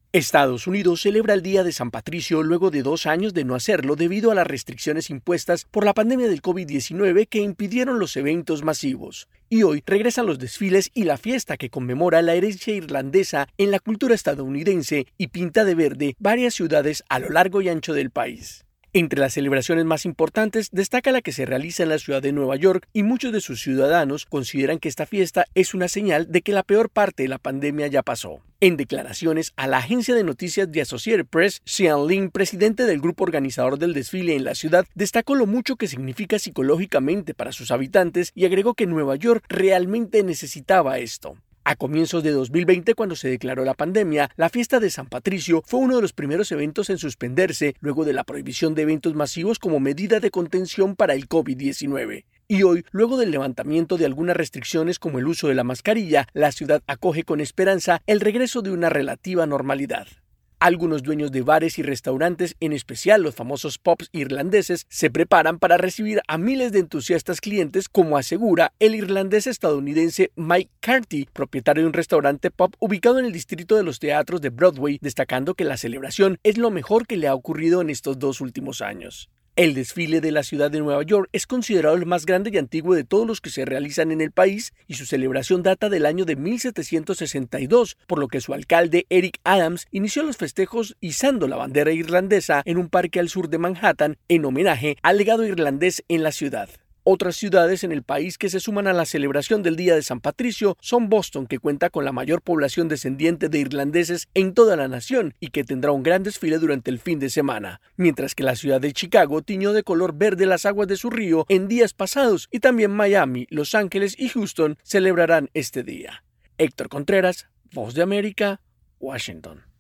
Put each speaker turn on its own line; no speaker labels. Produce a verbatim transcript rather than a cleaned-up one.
Estados Unidos celebra el Día de San Patricio luego de dos años de no hacerlo debido a las restricciones impuestas por la pandemia del COVID diecinueve que impidieron los eventos masivos. Y hoy regresan los desfiles y la fiesta que conmemora la herencia irlandesa en la cultura estadounidense y pinta de verde varias ciudades a lo largo y ancho del país. Entre las celebraciones más importantes destaca la que se realiza en la ciudad de Nueva York y muchos de sus ciudadanos consideran que esta fiesta es una señal de que la peor parte de la pandemia ya pasó. En declaraciones a la agencia de noticias The Associated Press, Sean Lin, presidente del grupo organizador del desfile en la ciudad, destacó lo mucho que significa psicológicamente para sus habitantes y agregó que Nueva York realmente necesitaba esto. A comienzos de dos mil veinte, cuando se declaró la pandemia, la fiesta de San Patricio fue uno de los primeros eventos en suspenderse luego de la prohibición de eventos masivos como medida de contención para el COVID diecinueve. Y hoy, luego del levantamiento de algunas restricciones como el uso de la mascarilla, la ciudad acoge con esperanza el regreso de una relativa normalidad. Algunos dueños de bares y restaurantes, en especial los famosos pubs irlandeses, se preparan para recibir a miles de entusiastas clientes, como asegura el irlandés estadounidense Mike Carty, propietario de un restaurante pub ubicado en el distrito de los teatros de Broadway, destacando que la celebración es lo mejor que le ha ocurrido en estos dos últimos años. El desfile de la ciudad de Nueva York es considerado el más grande y antiguo de todos los que se realizan en el país y su celebración data del año de mil setecientos sesenta y dos, por lo que su alcalde Eric Adams inició los festejos izando la bandera irlandesa en un parque al sur de Manhattan en homenaje al legado irlandés en la ciudad. Otras ciudades en el país que se suman a la celebración del Día de San Patricio son Boston, que cuenta con la mayor población descendiente de irlandeses en toda la nación y que tendrá un gran desfile durante el fin de semana, mientras que la ciudad de Chicago tiñó de color verde las aguas de su río en días pasados y también Miami, Los Ángeles y Houston celebrarán este día. Héctor Contreras, Voz de América, Washington.